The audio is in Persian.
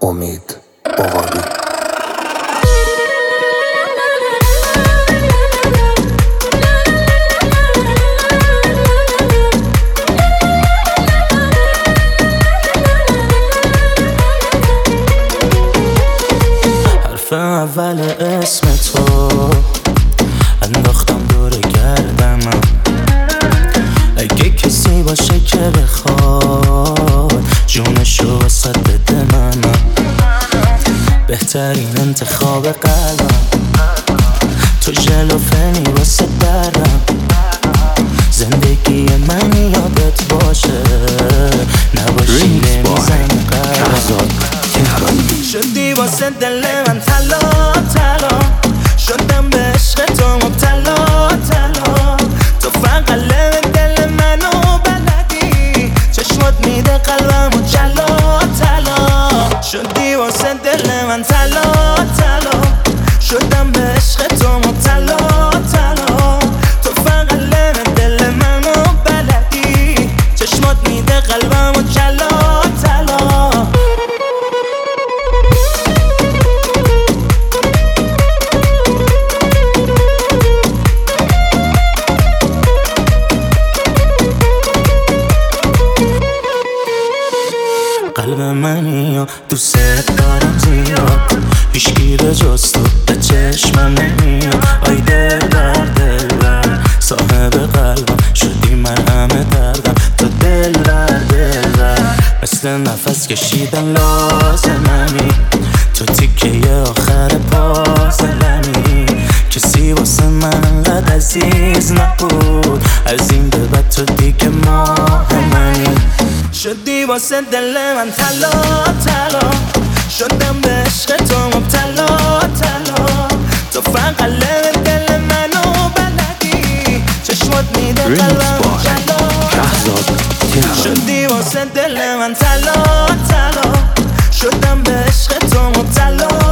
امید باقالی. حرف اول اسم تو انداختم دور گردنم، اگه کسی باشه که بخواد جونشو وسط بده منم، بهترین انتخاب قلبم تو ژلوفنی واسه برم، زندگی من یادت باشه نباشی نمیزن قلبم. شدی واسه دل من طلا طلا، شدم به عشق تو مبتلا طلا، تو فقط لب دل منو بلدی، چشمات میده قلبمو جلا طلا. شدی واسه دل من طلا طلا، شدم به عشق تو مبتلا طلا، تو فقط لب دل منو بلدی، چشمات میده قلبمو جلا طلا. قلب منی و دوست دارم زیاد، هیچکی به جز تو به چشمم نمیاد. آی دلبر صاحب قلبم شدی من همه دردم، تو دلبر مثل نفس کشیدن لازممی، تو تیکه آخر پازلمی، کسی واسه من انقدر عزیز نبود، از این به بعد تو دیگه ماه منی. شدی واسه دل من طلا طلا، شدم به عشق تو مبتلا طلا، تو فقط لب دل منو بلدی، چشمات میده قلبمو جلا. شدی واسه دل من طلا طلا، شدم به عشق تو مبتلا